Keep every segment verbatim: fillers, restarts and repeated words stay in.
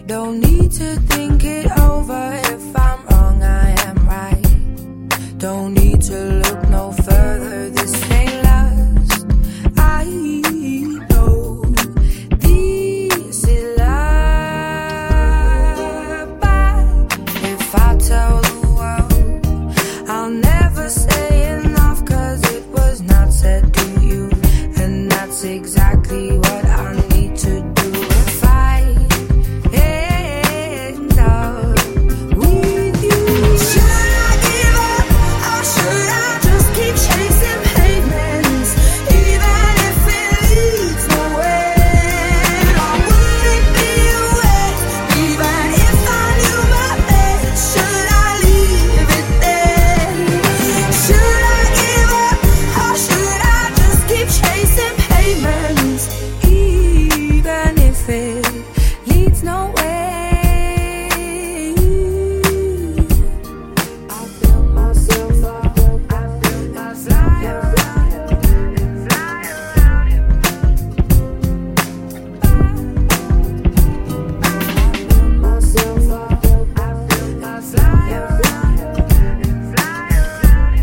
Don't need to think it over. If I'm wrong, I am right. Don't need to look no further. This ain't last. I know this is love. But if I tell the world, I'll never say enough, 'cause it was not said to you. And that's exactly what I need to do. If I end up with you, should I give up or should I just keep chasing pavements, even if it leads nowhere? Or would it be a waste, even if I knew my best? Should I leave it there? Should I give up or should I just keep chasing pavements, even if it leads nowhere? I feel myself up, I feel I fly around and fly around and I feel myself up, I feel I fly around and fly around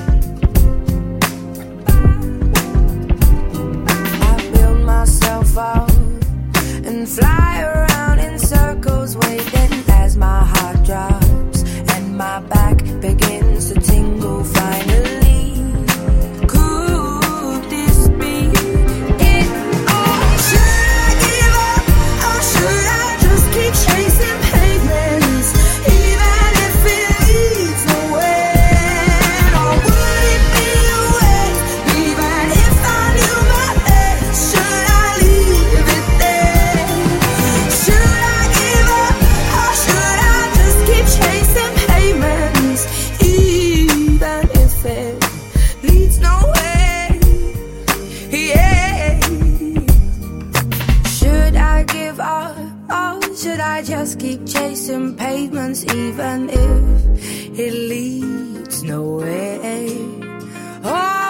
I build myself up and fly around in circles, waiting as my heart drops and my back begins to tingle. Finally, could this be it? Or should I give up or should I just keep chasing pavements, even if it leads nowhere? Or would it be a waste, even if I knew my best? Should I leave it there? Should I give up or should I just keep chasing pavements, even if it leads nowhere? Yeah. Should I give up or should I just keep chasing pavements, even if it leads nowhere? Oh,